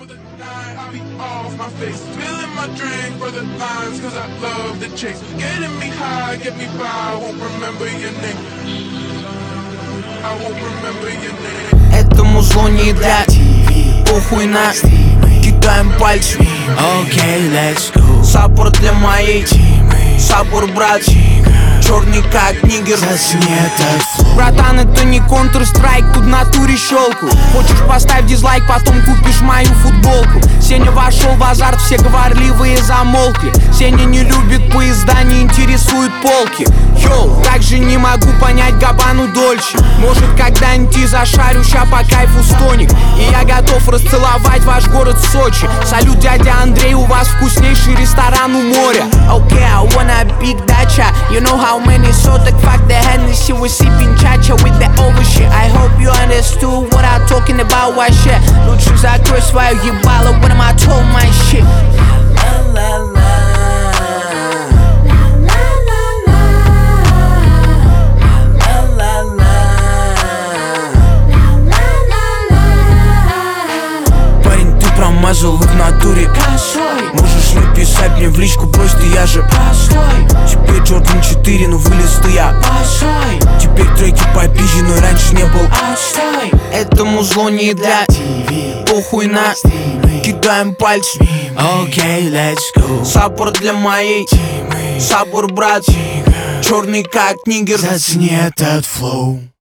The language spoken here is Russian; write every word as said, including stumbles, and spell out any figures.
for the night, I'll be off my face. Spilling my drink for the lines, cause I love the chase. Getting me high, get me by, I won't remember your name. I won't remember your name. Этому злу не дать, похуй на кидаем пальцы. Окей, let's go. Саппорт для моей саппорт, брат. Черный как нигер. Братан, это не Counter-Strike, тут в натуре щелку. Хочешь, поставь дизлайк, потом купишь мою футболку. Сеня вошел в азарт, все говорливые замолкли. Сеня не любит поезда, не интересует полки. Йоу, также не могу понять Габану Дольче. Может, когда-нибудь и зашарю, ща по кайфу стоник. И я готов расцеловать ваш город Сочи. Салют, дядя Андрей, у вас вкуснейший ресторан у моря. Okay, I wanna big dacha. You know how many соток, fuck the Hennessy, we sipping cha-cha with the over shit. I hope you understood what I'm talking about, вообще. Лучше закрой свое ебало, when am I told my shit. Парень, ты промазал в натуре. Можешь не писать мне в личку, просто я же постой. Теперь Джордан четыре, но вылез ты я постой. Теперь треки попизже, но раньше не был отстой. Этому злу не дать, похуй на кидаем пальцы. Окей, let's go. Саппорт для моей саппорт, брат. Черный как нигер. Зацени этот флоу.